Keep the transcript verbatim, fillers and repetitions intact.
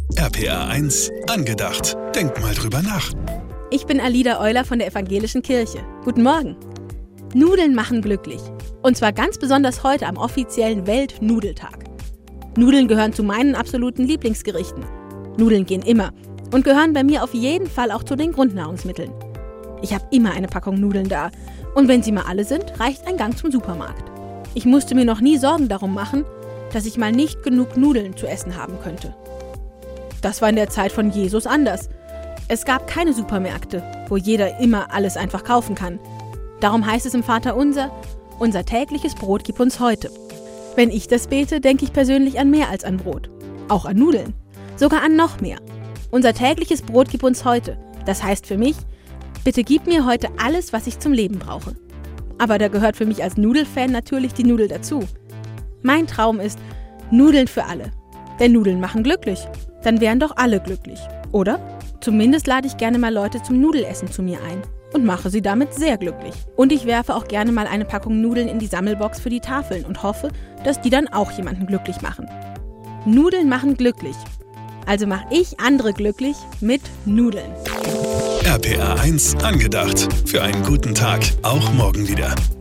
R P R eins angedacht. Denk mal drüber nach. Ich bin Alida Euler von der Evangelischen Kirche. Guten Morgen. Nudeln machen glücklich. Und zwar ganz besonders heute am offiziellen Weltnudeltag. Nudeln gehören zu meinen absoluten Lieblingsgerichten. Nudeln gehen immer und gehören bei mir auf jeden Fall auch zu den Grundnahrungsmitteln. Ich habe immer eine Packung Nudeln da. Und wenn sie mal alle sind, reicht ein Gang zum Supermarkt. Ich musste mir noch nie Sorgen darum machen, dass ich mal nicht genug Nudeln zu essen haben könnte. Das war in der Zeit von Jesus anders. Es gab keine Supermärkte, wo jeder immer alles einfach kaufen kann. Darum heißt es im Vaterunser: Unser tägliches Brot gib uns heute. Wenn ich das bete, denke ich persönlich an mehr als an Brot. Auch an Nudeln. Sogar an noch mehr. Unser tägliches Brot gib uns heute. Das heißt für mich: Bitte gib mir heute alles, was ich zum Leben brauche. Aber da gehört für mich als Nudelfan natürlich die Nudel dazu. Mein Traum ist Nudeln für alle. Denn Nudeln machen glücklich. Dann wären doch alle glücklich, oder? Zumindest lade ich gerne mal Leute zum Nudelessen zu mir ein und mache sie damit sehr glücklich. Und ich werfe auch gerne mal eine Packung Nudeln in die Sammelbox für die Tafeln und hoffe, dass die dann auch jemanden glücklich machen. Nudeln machen glücklich. Also mache ich andere glücklich mit Nudeln. R P R eins angedacht. Für einen guten Tag, auch morgen wieder.